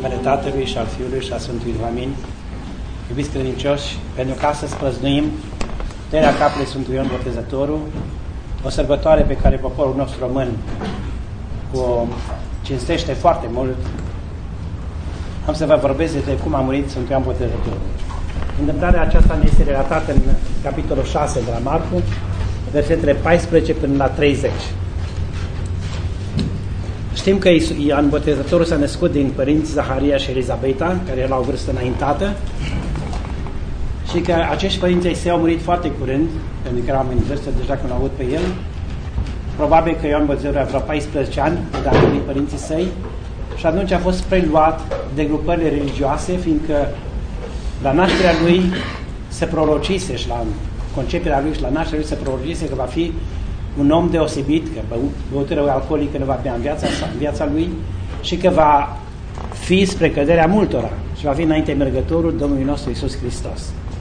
numele Tatălui și al Fiului și al Sfântului Duh. Amin. Iubiți credincioși, pentru că astăzi prăznuim tăierea capului Sfântului Ioan Botezătorul, o sărbătoare pe care poporul nostru român o cinstește foarte mult. Am să vă vorbesc despre cum a murit Sfântul Ioan Botezătorul. Întâmplarea aceasta ne este relatată în capitolul 6 de la Marcu, versetele 14 până la 30. Știm că Ioan Botezătorul s-a născut din părinți Zaharia și Elizabeta, care erau o vârstă înaintată, și că acești părinți ai săi au murit foarte curând, pentru că erau în vârstă deja când au avut pe el. Probabil că Ioan Botezătorul avea vreo 14 ani când au murit părinții săi și atunci a fost preluat de grupările religioase, fiindcă la nașterea lui se prorocise și la conceperea lui și la nașterea lui se prorocise că va fi un om deosebit, că băutură alcoolică nu va bea în viața lui și că va fi spre căderea multora și va fi înainte mergătorul Domnului nostru Iisus Hristos.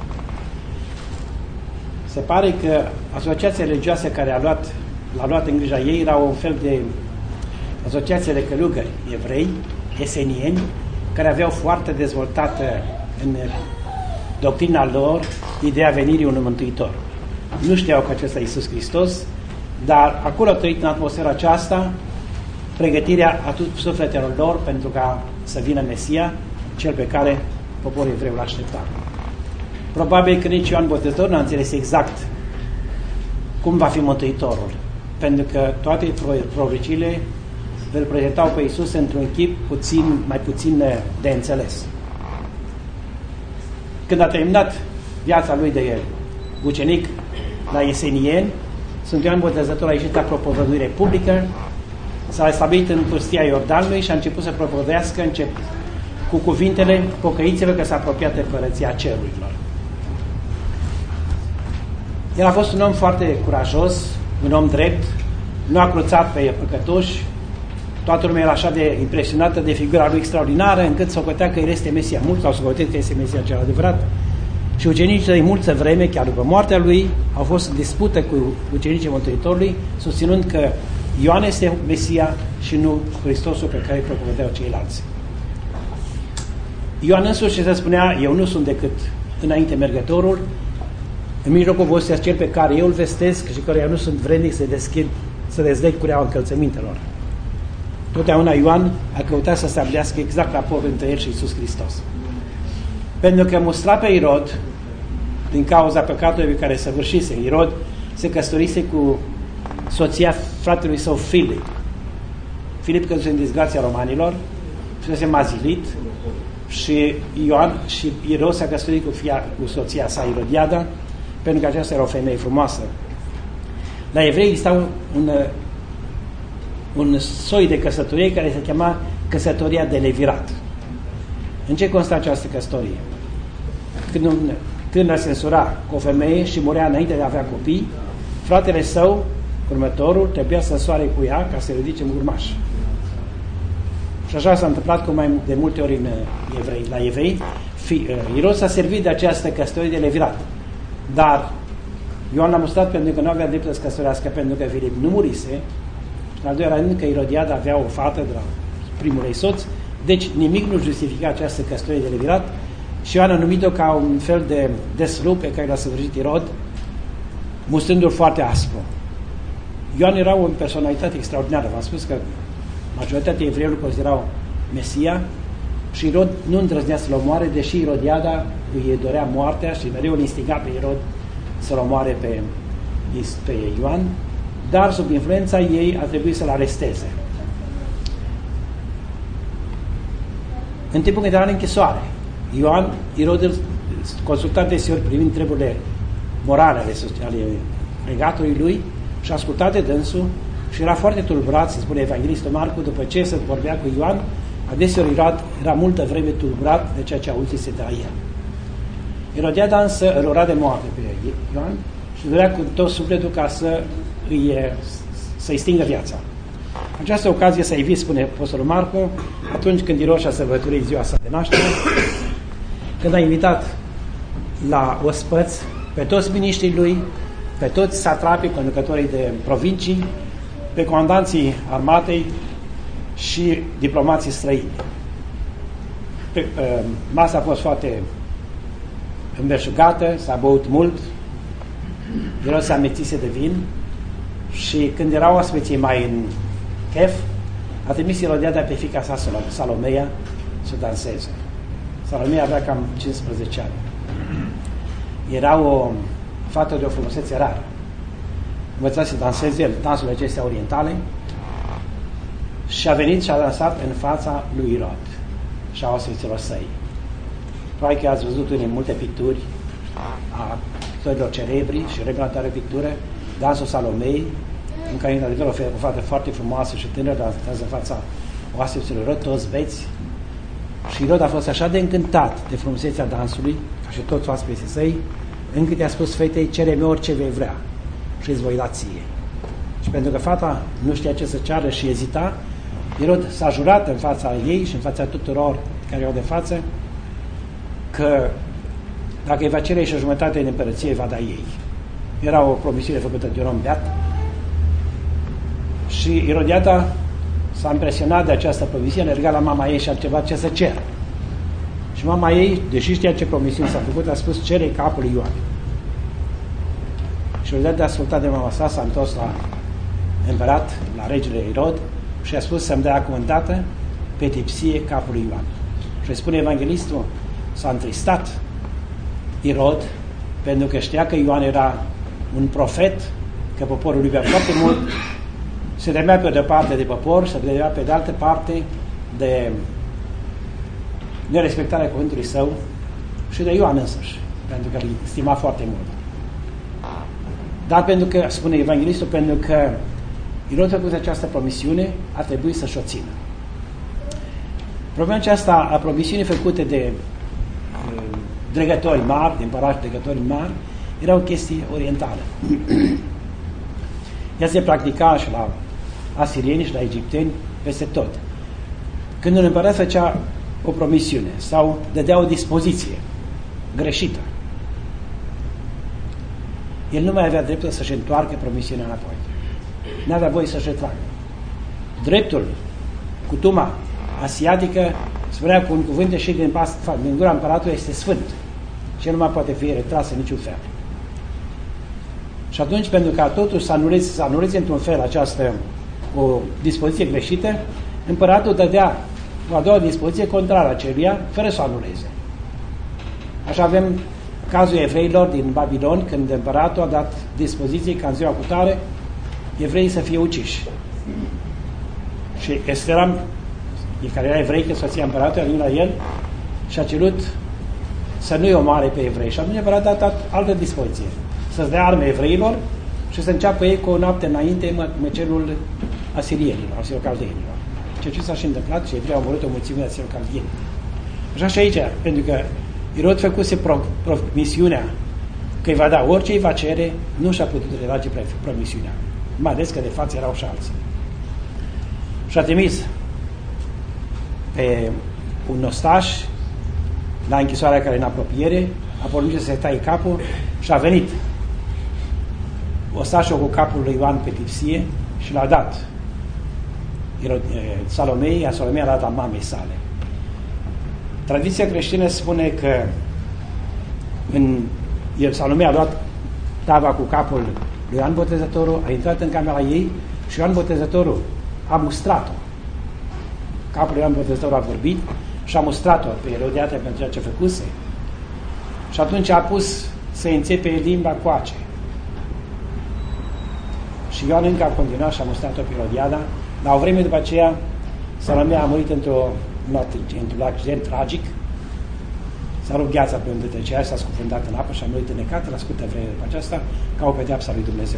Se pare că asociația religioasă care l-a luat în grija ei era un fel de asociație de călugări evrei, esenieni, care aveau foarte dezvoltată în doctrina lor ideea venirii unui mântuitor. Nu știau că acesta e Iisus Hristos, dar acolo a trăit în atmosfera aceasta pregătirea a sufletelor lor pentru ca să vină Mesia, cel pe care poporul evreu l-aștepta. Probabil că nici Ioan Botezătorul nu a înțeles exact cum va fi Mântuitorul, pentru că toate prorocile îl prezentau pe Iisus într-un chip mai puțin de înțeles. Când a terminat viața lui de ucenic la Esenieni, Sfântul Ioan Botezătorul a ieșit la propovăduire publică, s-a stabilit în pustia Iordanului și a început să propovădească cu cuvintele: pocăiți-vă că s-a apropiat Împărăția Cerurilor. El a fost un om foarte curajos, un om drept, nu a cruțat pe păcătoși, toată lumea era așa de impresionată de figura lui extraordinară, încât socotea că el este Mesia. Mulți au socotit că este Mesia cel adevărat. Și ucenicii de multă vreme, chiar după moartea lui, au fost în dispută cu ucenicii Mântuitorului, susținând că Ioan este Mesia și nu Hristosul pe care îl propovădeau ceilalți. Ioan însuși se spunea: eu nu sunt decât înainte mergătorul, în mijlocul vostru cel pe care eu îl vestesc și căruia nu sunt vrednic să dezleg cureaua încălțămintelor. Totdeauna Ioan a căutat să stabilească exact raportul între el și Iisus Hristos. Pentru că mustra pe Irod, din cauza păcatului pe care săvârșise. Irod se căsătorise cu soția fratelui său Filip. Filip căzuse în disgrația romanilor, fusese mazilit și Irod s-a căsătorit cu soția sa Irodiada, pentru că aceasta era o femeie frumoasă. La evrei exista un soi de căsătorie care se chema căsătoria de levirat. În ce consta această căsătorie? Când un tânăr se însura cu o femeie și murea înainte de a avea copii, fratele său, următorul, trebuia să însoare cu ea ca să ridice un urmaș. Și așa s-a întâmplat cu mai de multe ori la evrei. Irod s-a servit de această căsătorie de levirat. Dar Ioan l-a mustrat pentru că nu avea dreptul să căsătorească, pentru că Filip nu murise. Și al doilea rând că Irodiada avea o fată de la primul ei soț, deci nimic nu justifica această căsătorie de levirat și Ioan a numit-o ca un fel de deslup pe care l-a săvârșit Irod, mustându-l foarte aspru. Ioan era o personalitate extraordinară. V-am spus că majoritatea evreilor considerau Mesia și Irod nu îndrăznea să-l omoare, deși Irodiada îi dorea moartea și mereu îl instiga pe Irod să-l omoare pe Ioan, dar sub influența ei a trebuit să-l aresteze. În timpul când era în închisoare, Irod îl consulta deseori privind treburile morale ale regatului lui și asculta de dânsul și era foarte tulburat, se spune Evanghelistul Marcu, după ce se vorbea cu Ioan, adeseori era multă vreme tulburat de ceea ce auzise de la el. Irodiada însă îl ura de moarte pe Ioan și dorea cu tot sufletul ca să-i stingă viața. Această ocazie s-a evit, spune Apostolul Marcu, atunci când Irod și-a sărbătorit ziua sa de naștere, când a invitat la ospăți pe toți miniștrii lui, pe toți satrapii, conducătorii de provincii, pe comandanții armatei și diplomații străini. Masa a fost foarte îmberșugată, s-a băut mult, Irod se amețise de vin și când erau oaspeții mai în chef, a trimis Irodiada pe fiica sa, Salomeia, să danseze. Salomeia avea cam 15 ani. Era o fată de o frumusețe rară. Învăța să danseze dansurile acestea orientale și a venit și a dansat în fața lui Irod și a oaspeților săi. Probabil că ați văzut în multe picturi a pictorilor cerebri și reprezentare pictură, dansul Salomei, în care într-adevăr o fată foarte frumoasă și tânără dansează în fața oaspeților Irod, toți beți. Și Irod a fost așa de încântat de frumusețea dansului, ca și toți oaspeții săi, încât i-a spus fetei, cere-mi orice vei vrea și îți voi da ție. Și pentru că fata nu știa ce să ceară și ezita, Irod s-a jurat în fața ei și în fața tuturor care erau de față că dacă îi va cere și o jumătate în împărăție, îi va da ei. Era o promisiune făcută de un om beat și Irodiada s-a impresionat de această promisiune, a legat la mama ei și a întrebat ce să cer. Și mama ei, deși știa ce promisiune s-a făcut, a spus, cere capul lui Ioan. Și Irodiada a ascultat de mama sa, s-a întors la împărat, la regele Irod și a spus să-mi dea acum îndată pe tipsie capul lui Ioan. Și spune evanghelistul, s-a întristat Irod pentru că știa că Ioan era un profet, că poporul lui iubea foarte mult, se temea pe de-o parte de popor, se temea pe de altă parte de nerespectarea cuvântului său și de Ioan însăși, pentru că îl stima foarte mult. Dar pentru că, spune evanghelistul, pentru că Irod a făcut această promisiune, ar trebui să-și o țină. Problema aceasta a promisiunii făcute de dregători mari, de împărați dregători mari, era o chestie orientală. Ea se practica și la asirieni și la egipteni, peste tot. Când un împărat făcea o promisiune sau dădea o dispoziție greșită, el nu mai avea dreptul să-și întoarcă promisiunea înapoi. Nu avea voie să-și retragă. Dreptul, cutuma asiatică, spunea cu un cuvânt ieșit din gura împăratului, este sfânt și el nu mai poate fi retras în niciun fel. Și atunci, pentru ca totuși să anuleze într-un fel această o dispoziție greșită, împăratul dădea o a doua dispoziție contrară aceluia, fără să o anuleze. Așa avem cazul evreilor din Babilon, când împăratul a dat dispoziție ca în ziua cutare evreii să fie uciși. Și Esteram, care era evreică, soția împăratului, a venit la el și a cerut să nu-i omoare pe evrei. Și atunci împăratul a dat altă dispoziție. Să-ți dea arme evreilor și să înceapă ei cu o noapte înainte măcelul asirienilor, asiro-caldienilor. Ceea ce s-a și întâmplat și evreii au omorât o mulțime de asiro-caldieni. Așa și aici, pentru că Irod făcuse promisiunea că îi va da orice îi va cere, nu și-a putut retrage promisiunea. Mai ales că de față erau și alții. Și a trimis pe un ostaș la închisoarea care în apropiere, a poruncit să se taie capul și a venit ostașul cu capul lui Ioan pe tipsie și l-a dat Salomei, iar Salomei a dat la mamei sale. Tradiția creștină spune că Salomei a luat tava cu capul lui Ioan Botezătorul, a intrat în camera ei și Ioan Botezătorul a mustrat-o. Capul lui Ioan Botezătorul a vorbit și a mustrat-o pe Irodiada pentru ceea ce făcuse. Și atunci a pus să înțepe limba coace. Și Ioan încă a continuat și a mustrat-o pe Irodiada. La o vreme după aceea, Salomei a murit într-un accident tragic. S-a rupt gheața pe unde trecea, s-a scufundat în apă și a murit înnecată la scurtă vreme după aceasta, ca o pedeapsă a lui Dumnezeu.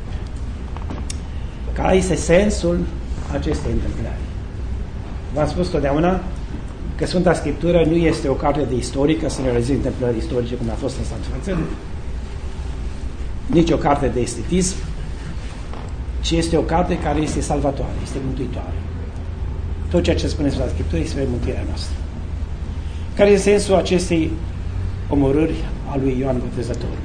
Care este sensul acestei întâmplări? V-am spus totdeauna că Sfânta Scriptură nu este o carte de istorică să ne realizeze întâmplări istorice cum a fost în Sfântă, nici o carte de estetism, ci este o carte care este salvatoare, este mântuitoare. Tot ceea ce spune Sfânta Scriptură este mântuirea noastră. Care este sensul acestei omorâri a lui Ioan Botezătorul?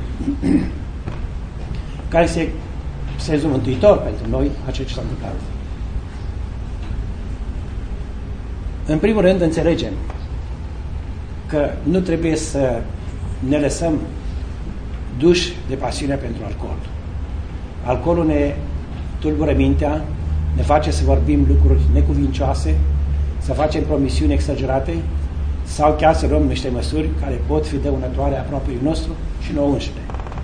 Care este sensul mântuitor pentru noi a ceea ce s-a întâmplat? În primul rând, înțelegem că nu trebuie să ne lăsăm duși de pasiunea pentru alcool. Alcoolul ne tulbură mintea, ne face să vorbim lucruri necuvincioase, să facem promisiuni exagerate sau chiar să luăm niște măsuri care pot fi dăunătoare apropiului nostru și nouă înșine.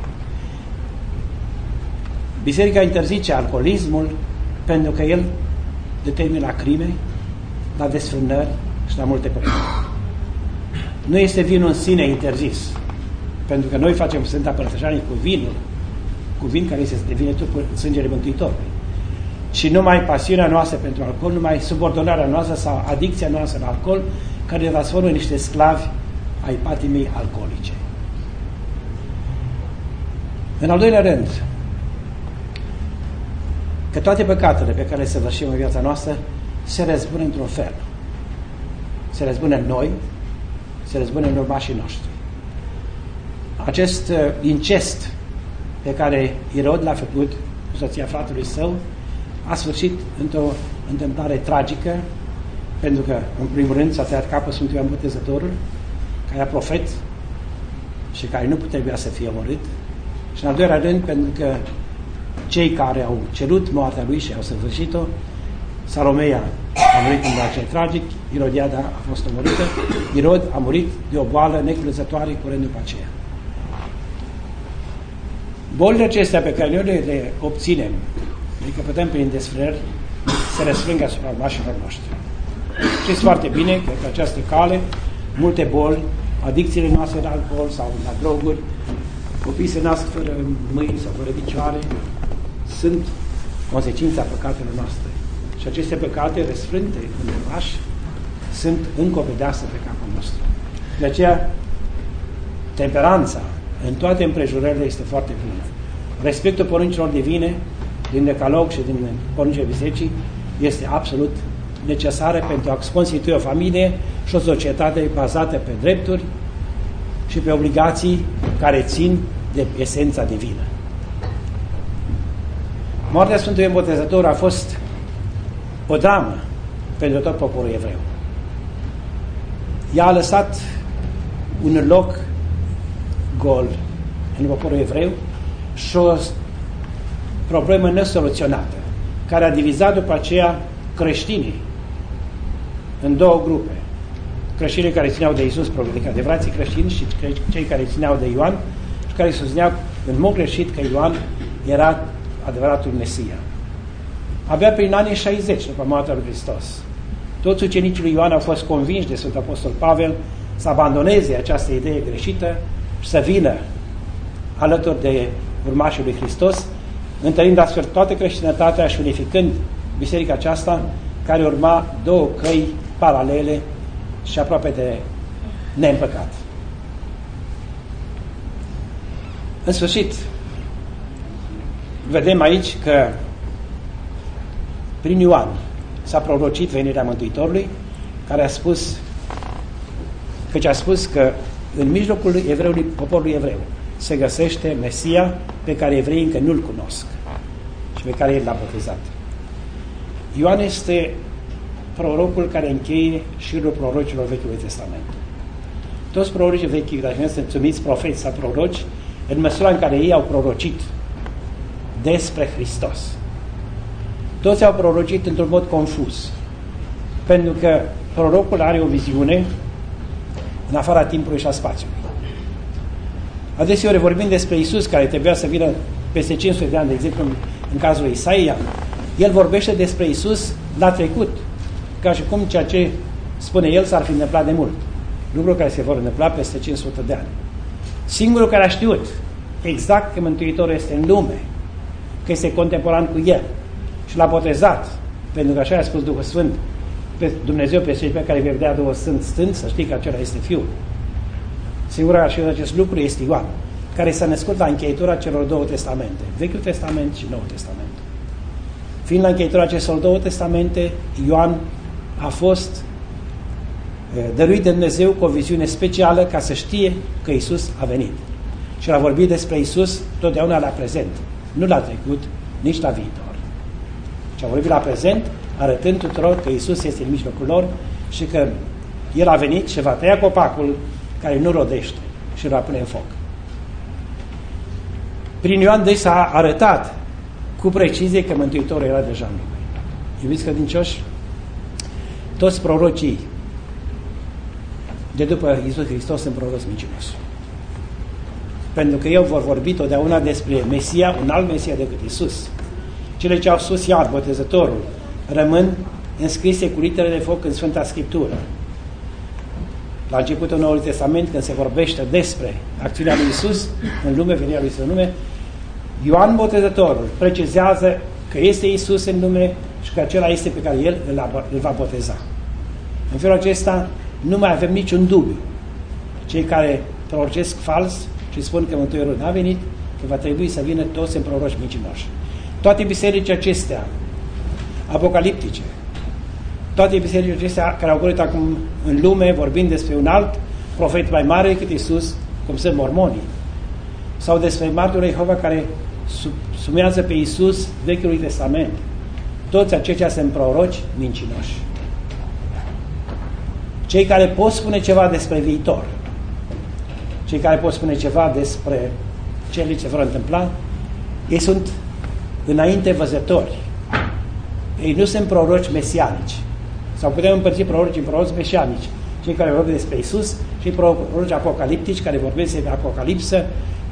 Biserica interzice alcoolismul pentru că el determină la crime, la desfrânări și la multe probleme. Nu este vinul în sine interzis, pentru că noi facem Sfânta Părtășanie cu vin care se devine trupul, sângele Mântuitorului. Și numai pasiunea noastră pentru alcool, numai subordonarea noastră sau adicția noastră la alcool, care ne transformă în niște sclavi ai patimii alcoolice. În al doilea rând, că toate păcatele pe care le săvârșim în viața noastră se răzbună într-un fel. Se răzbună în noi, se răzbună în urmașii noștri. Acest incest pe care Irod l-a făcut cu soția fratelui său a sfârșit într-o întâmplare tragică, pentru că, în primul rând, s-a tăiat capul Sfântul Ioan Botezătorul, care era profet și care nu putea să fie omorât, și, în al doilea rând, pentru că cei care au cerut moartea lui și au săvârșit-o, Salomeia a murit în acel tragic, Irodiada a fost omorâtă, Irod a murit de o boală necurățătoare curând după aceea. Bolile acestea pe care noi le obținem, le căpătăm prin desfrânări, se răsfrâng asupra urmașilor noștri. Știți foarte bine că pe această cale, multe boli, adicțiile noastre la alcool sau la droguri, copiii se nasc fără mâini sau fără picioare, sunt consecința păcatelor noastre. Și aceste păcate răsfrânte în urmaș sunt încă o pedeapsă pe capul nostru. De aceea, temperanța în toate împrejurările este foarte bună. Respectul poruncilor divine, din decalog și din poruncile bisericii, este absolut necesară pentru a constitui o familie și o societate bazată pe drepturi și pe obligații care țin de esența divină. Moartea Sfântului Ioan Botezător a fost o dramă pentru tot poporul evreu. Ea a lăsat un loc gol în poporul evreu și o problemă nesoluționată, care a divizat după aceea creștinii în două grupe. Creștinii care țineau de Iisus, adevărații creștini, și cei care țineau de Ioan și care susțineau în mod greșit că Ioan era adevăratul Mesia. Abia prin anii 60, după moartea lui Hristos, toți ucenicii lui Ioan au fost convinși de Sfântul Apostol Pavel să abandoneze această idee greșită și să vină alături de urmașii lui Hristos, întărind astfel toată creștinătatea și unificând biserica aceasta, care urma două căi paralele și aproape de neîmpăcat. În sfârșit, vedem aici că prin Ioan s-a prorocit venirea Mântuitorului, care a spus că în mijlocul evreului, poporului evreu se găsește Mesia pe care evreii încă nu-l cunosc și pe care el l-a botezat. Ioan este prorocul care încheie șirul prorocilor Vechiului Testament. Toți prorocii Vechiului Testament sunt numiți profeți sau proroci în măsura în care ei au prorocit despre Hristos. Toți au prorocit într-un mod confuz, pentru că prorocul are o viziune în afara timpului și a spațiului. Adeseori vorbim despre Iisus, care trebuia să vină peste 500 de ani, de exemplu în cazul lui Isaia, el vorbește despre Iisus la trecut, ca și cum ceea ce spune el s-ar fi întâmplat de mult. Lucruri care se vor întâmpla peste 500 de ani. Singurul care a știut exact că Mântuitorul este în lume, că este contemporan cu el și l-a botezat, pentru că așa a spus Duhul Sfânt, pe Dumnezeu pe cei pe care vei vedea Duhul Sfânt stând, să știi că acela este Fiul. Singura care a știut acest lucru este Ioan, care s-a născut la încheietura celor două testamente, Vechiul Testament și Noul Testament. Fiind la încheietura acestor două testamente, Ioan a fost dăruit de Dumnezeu cu o viziune specială ca să știe că Iisus a venit. Și l-a vorbit despre Iisus totdeauna la prezent, nu la trecut, nici la viitor. Și a vorbit la prezent, arătând tuturor că Iisus este în mijlocul lor și că El a venit și va tăia copacul care nu rodește și îl va pune în foc. Prin Ioan deci s-a arătat cu precizie că Mântuitorul era deja în lume. Iubiți credincioși, toți prorocii de după Iisus Hristos sunt proroci mincinoși. Pentru că ei vor vorbi totdeauna despre Mesia, un alt Mesia decât Iisus. Cele ce au spus Ioan, Botezătorul, rămân înscrise cu litere de foc în Sfânta Scriptură. La începutul Noului Testament, când se vorbește despre acțiunea lui Iisus în lume, venirea lui Iisus în lume, Ioan Botezătorul precizează că este Iisus în lume și că acela este pe care El îl va boteza. În felul acesta nu mai avem niciun dubiu. Cei care prorocesc fals și spun că Mântuitorul n-a venit, că va trebui să vină toți în proroci mincinoși. Toate bisericile acestea apocaliptice, toate bisericile acestea care au apărut acum în lume vorbind despre un alt profet mai mare decât Iisus, cum sunt mormonii, sau despre martorii Jehova care sumează pe Iisus Vechiului Testament. Toți aceștia sunt proroci mincinoși. Cei care pot spune ceva despre viitor, cei care pot spune ceva despre cele ce vor întâmpla, ei sunt înainte văzători. Ei nu sunt proroci mesianici. Sau putem împărți proroci în proroci mesianici. Cei care vorbesc despre Iisus și proroci apocaliptici care vorbesc despre apocalipsă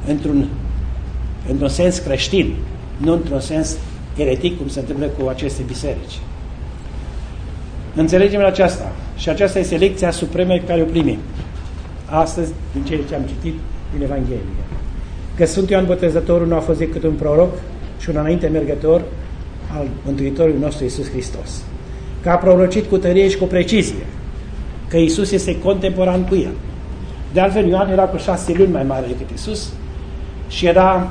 într-un sens creștin, nu într-un sens eretic, cum se întâmplă cu aceste biserici. Înțelegem aceasta. Și aceasta este lecția supremă pe care o primim astăzi din ceea ce am citit din Evanghelie. Că Sfântul Ioan Botezătorul nu a fost decât un proroc și un înainte mergător al Mântuitorului nostru Iisus Hristos. Că a prorocit cu tărie și cu precizie că Iisus este contemporan cu el. De altfel, Ioan era cu 6 luni mai mare decât Iisus și era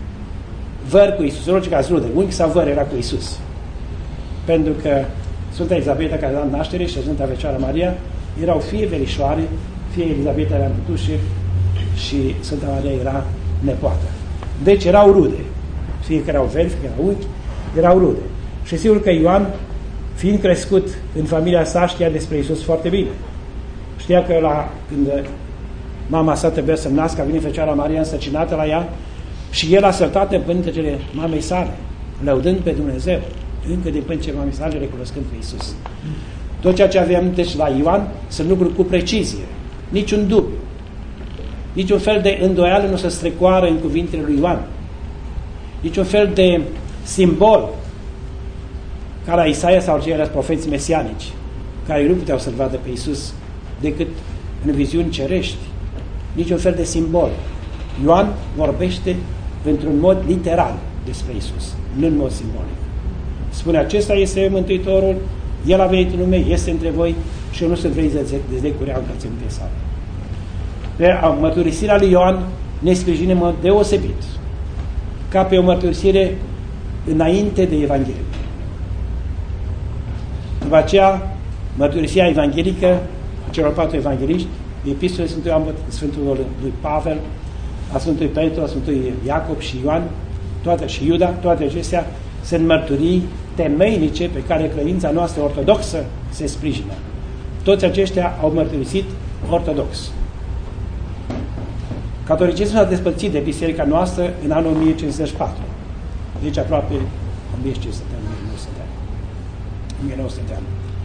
văr cu Iisus. Orice caz rude, unchi sau văr era cu Iisus. Pentru că Sfânta Elisabeta, care a dat naștere, și Sfânta Fecioară Maria erau fie verișoare, fie Elisabeta era împutușe și Sfânta Maria era nepoată. Deci erau rude. Fie că erau veri, fie că erau unchi, erau rude. Și sigur că Ioan, fiind crescut în familia sa, știa despre Iisus foarte bine. Știa că când mama sa trebuia să nască, a venit Fecioara Maria însărcinată la ea și el a săltat în pântecele mamei sale, lăudând pe Dumnezeu, încă din pântecele mamei sale, recunoscând pe Iisus. Tot ceea ce avem deci la Ioan sunt lucruri cu precizie, niciun dubiu, niciun fel de îndoială nu se strecoară în cuvintele lui Ioan, niciun fel de simbol ca la Isaia sau ceilalți profeți mesianici, care nu puteau să-L vadă pe Iisus decât în viziuni cerești, niciun fel de simbol. Ioan vorbește într-un mod literal despre Iisus, nu în mod simbolic. Spune, acesta este Mântuitorul, El a venit în lume, este între voi și eu nu sunt vrei de zecuri alcați în sale. Mărturisirea lui Ioan ne sprijine în mod deosebit, ca pe o mărturisire înainte de Evanghelie. După aceea, mărturisirea evanghelică a celor 4 evangeliști, epistole Sfântului lui Pavel, a Sfântului Petru, a Sfântului Iacob și Ioan, și Iuda, toate acestea sunt mărturii temeinice pe care credința noastră ortodoxă se sprijină. Toți aceștia au mărturisit ortodox. Catolicismul s-a despărțit de biserica noastră în anul 1504. Deci aproape 1500 de ani, 1900 de ani.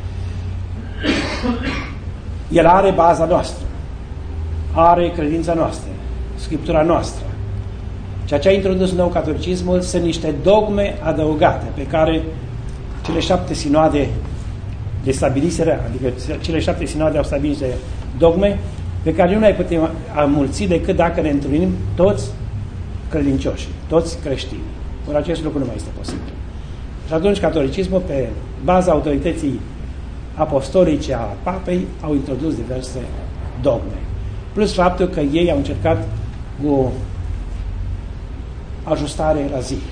El are baza noastră, are credința noastră, Scriptura noastră. Ceea ce a introdus nou catolicismul sunt niște dogme adăugate pe care cele 7 sinoade le stabiliseră, adică cele 7 sinoade au stabilit dogme pe care nu le putem amulți decât dacă ne întâlnim toți credincioși, toți creștini. Ori acest lucru nu mai este posibil. Și atunci catolicismul, pe baza autorității apostolice a papei, au introdus diverse dogme. Plus faptul că ei au încercat cu ajustare la zi,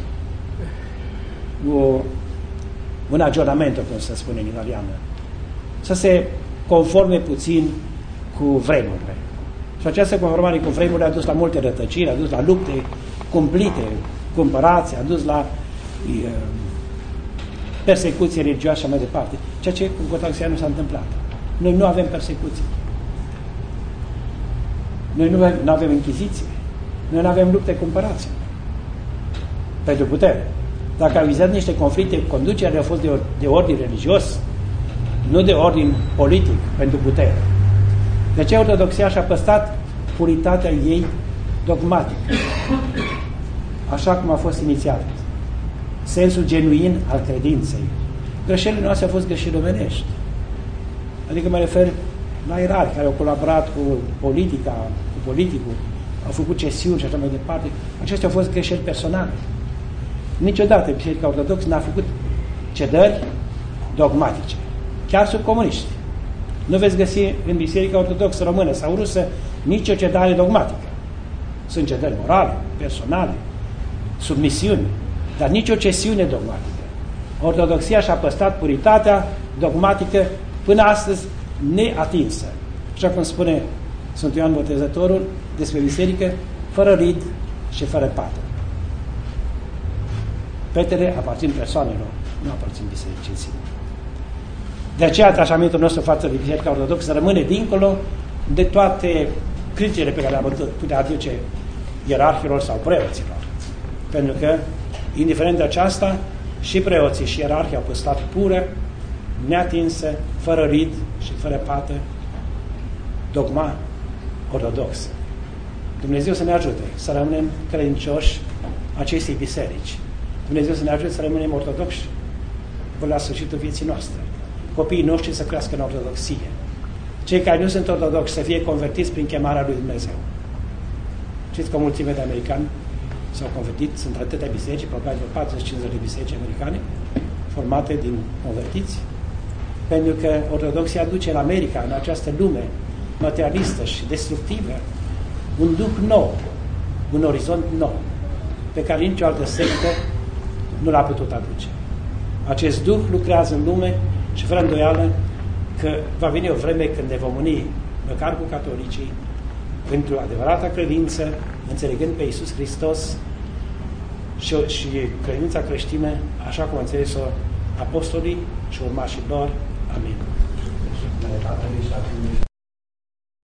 cu un aggiornamento, cum se spune în italiană, să se conforme puțin cu vremurile. Și această conformare cu vremurile a dus la multe rătăciri, a dus la lupte cumplite, cumpărații, a dus la persecuție religioasă și mai departe. Ceea ce cu Ortodoxia nu s-a întâmplat. Noi nu avem persecuții. Noi nu avem închiziție. Noi nu avem lupte cu împărații. Pentru putere. Dacă au vizat niște conflicte cu conducerea, au fost de ordin religios, nu de ordin politic, pentru putere. De ce ortodoxia și-a păstrat puritatea ei dogmatică, așa cum a fost inițiat. Sensul genuin al credinței. Greșelile noastre au fost greșeli omenești. Adică mă refer la ierarhi care au colaborat cu politicul, au făcut cesiuni și așa mai departe. Acestea au fost greșeli personale. Niciodată Biserica Ortodoxă n-a făcut cedări dogmatice. Chiar sub comuniști. Nu veți găsi în Biserica Ortodoxă română sau rusă nicio cedare dogmatică. Sunt cedări morale, personale, submisiuni, dar nicio cesiune dogmatică. Ortodoxia și-a păstrat puritatea dogmatică până astăzi neatinsă. Așa cum spune Sfântul Ioan Botezătorul despre biserică, fără rid și fără pată. Petele aparțin persoanelor, nu aparțin bisericii în sine. De aceea atașamentul nostru față de Biserica Ortodoxă rămâne dincolo de toate criticile pe care le-am putea aduce ierarhilor sau preoților. Pentru că, indiferent de aceasta, și preoții și ierarhii au păstrat pură, neatinsă, fără rid și fără pată, dogma ortodoxă. Dumnezeu să ne ajute să rămânem credincioși acestei biserici. Dumnezeu să ne ajute să rămânem ortodoxi până la sfârșitul vieții noastre. Copiii noștri să crească în ortodoxie. Cei care nu sunt ortodoxi să fie convertiți prin chemarea lui Dumnezeu. Știți că o mulțime de americani s-au convertit, sunt atâtea biserici, probabil 40-50 de biserici americane formate din convertiți, pentru că ortodoxia aduce în America, în această lume materialistă și destructivă, un duh nou, un orizont nou, pe care nicio altă sectă nu l-a putut aduce. Acest duh lucrează în lume și fără îndoială că va veni o vreme când ne vom uni măcar cu catolicii pentru adevărata credință, înțelegând pe Iisus Hristos și credința creștină, așa cum a înțeles-o apostolii și urmașii lor. Amin.